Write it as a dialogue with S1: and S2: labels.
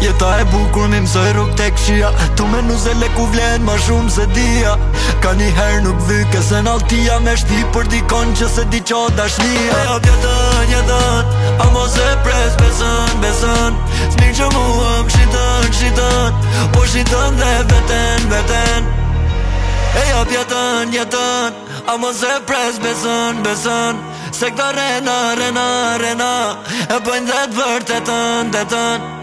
S1: Jeta e bukur mi mësoj rrug tek këshia. Tu me nuzele ku vlen ma shumë se dia. Ka njëherë nuk vyke se n'altia me shti për dikon që se di qa dashnia. E jap jetën, jetën, a mos e pres besën, besën. S'mirë që mua më shitën, shitën, po shitën dhe veten, veten. E jap jetën, jetën, a mos e pres besën, besën. Se këta rena, rena, rena, e bëjnë dhe të vërtetën, detën.